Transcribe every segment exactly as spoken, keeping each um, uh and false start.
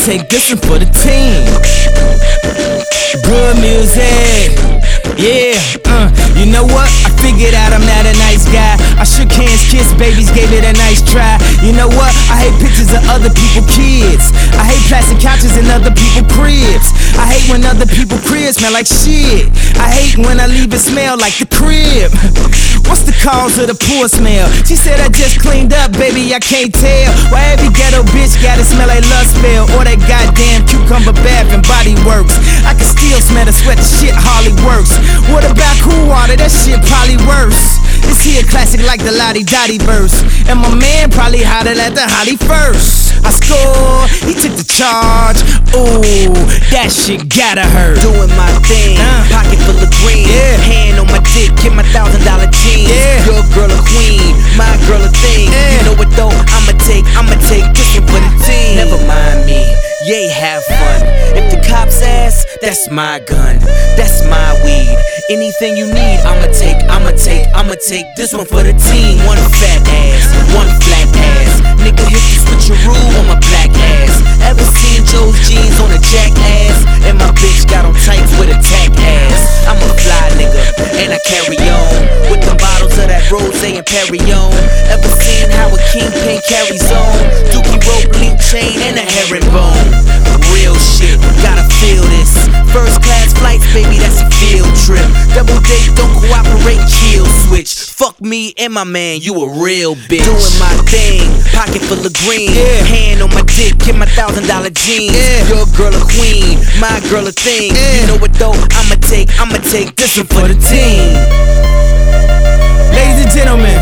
take this one for the team. Good music, yeah, uh, you know what? I figured out I'm not a nice guy. I shook hands, kissed babies, gave it a nice try. You know what? I hate pictures of other people's kids. I hate plastic couches in other people's cribs. I hate when other people's cribs smell like shit. I hate when I leave it smell like the crib. What's the cause of the poor smell? She said I just cleaned up, baby, I can't tell. Why every ghetto bitch gotta smell like lust spell? Or that goddamn cucumber bath and body works. I can still smell the sweat, the shit hardly works. What about cool water? That shit probably worse. This here classic like the Lottie Dottie verse. And my man probably hotter at the Holly first. I scored, he took the charge. Ooh, that shit gotta hurt. Doing my thing, uh. pocket full of green, yeah. Hand on my dick, get my thousand dollar jeans, yeah. Your girl a queen, my girl a thing, yeah. You know what though, I'ma take, I'ma take this one for the team. Never mind me, yay, have fun. If the cops ask, that's my gun, that's my weed. Anything you need, I'ma take, I'ma take, I'ma take this one for the team. One fat ass, one flat ass, nigga hit the switcheroo on my black ass. Ever seen Joe's jeans on a jackass? And my bitch got on tights with a tack ass. I'm a fly nigga, and I carry on with the bottles of that rosé and Perrier. Ever seen how a kingpin carries on? Dookie rope, link chain, and a herringbone. Real shit, gotta feel this. First class flights, baby, that's a field trip. Double date, don't cooperate, kill switch. Fuck me and my man, you a real bitch. Doing my thing, pocket full of green, yeah. Hand on my dick, get my thousand dollar jeans, yeah. Your girl a queen, my girl a thing, yeah. You know what though, I'ma take, I'ma take this one for the team. Ladies and gentlemen,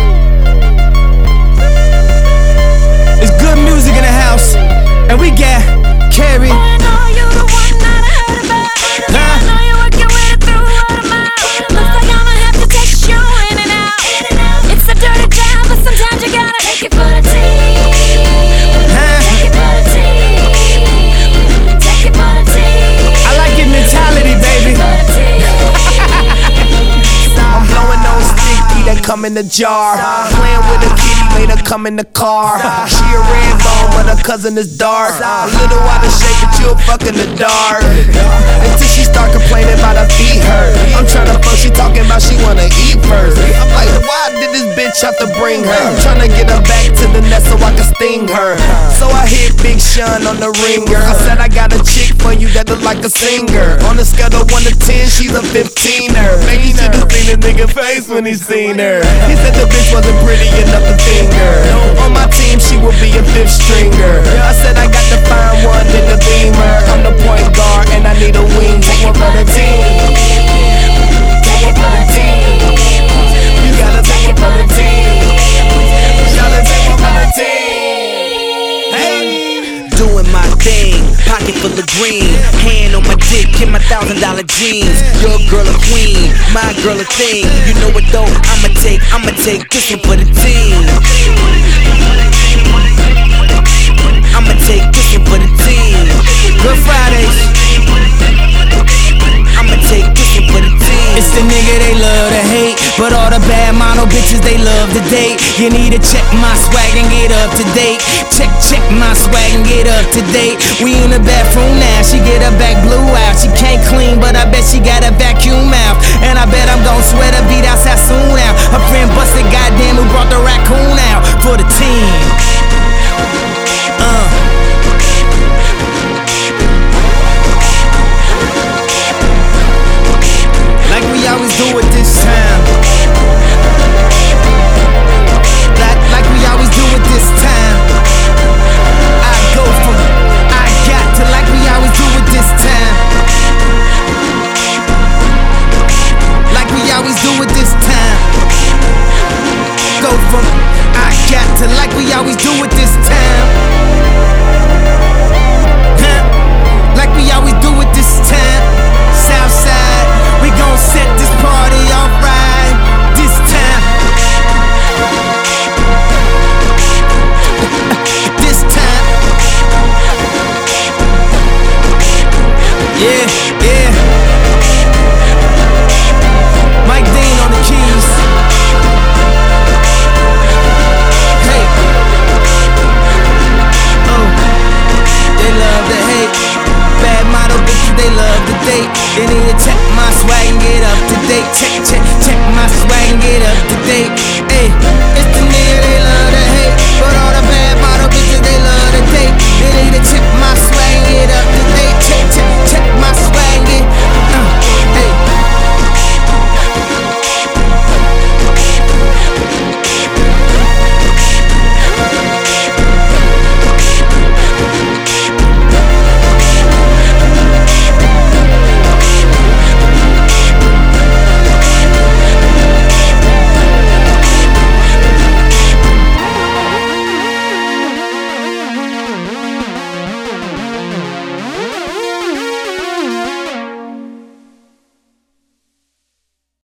it's good music in the house, and we got Carrie. Come in the jar, playing with a kitty, made her come in the car. She a red bone, but her cousin is dark. A little out of shape, but you'll fuck in the dark. Until she start complaining about her feet hurt. I'm tryna fuck, she talking about she wanna eat first. I'm like, why did this bitch have to bring her? I'm tryna get her back to the nest so I can sting her. So I hit Big Sean on the ringer. I said I got a chick for you that look like a singer. On a scale of one to ten, she's a fifteen-er. Man, you should've seen the nigga face when he seen her. He said the bitch wasn't pretty enough to finger. On my team, she will be a fifth stringer. I said I got to find one in the Beamer. I'm the point guard and I need a wing. Take one for the team. Take it for the team. You gotta take it for the team. You gotta take one for the team. Hey, doing my thing, pocket full of green, hand on my dick, get my thousand dollar jeans. Your girl a queen, my girl a thing. You know what though, I'ma take, I'ma take this one for the team. I'ma take this one for the team. Good Fridays. I'ma take this one for the team. It's the nigga they love to hate, but all the bad mono bitches they love to date. You need to check my swag and get up to date. Check, check my swag and get up to date. We in the bathroom now, she get her back blue out. She can't clean, but I bet she got a vacuum mouth. And I bet I'm gon' sweat her beat outside soon now. Her friend busted, goddamn, who brought the raccoon out for the team. Uh. Like we always do it this time. Like, like we always do it this time. I go from I got to like we always do it this time. Like we always do it this time. Go from I got to like we always do it this time. Huh? Like we always do it this time. Southside, we gon' set this party off right this time. This time. Yeah, yeah. Mike Dean on the keys. Hey. Check, check, check my swag and get up to date. Hey.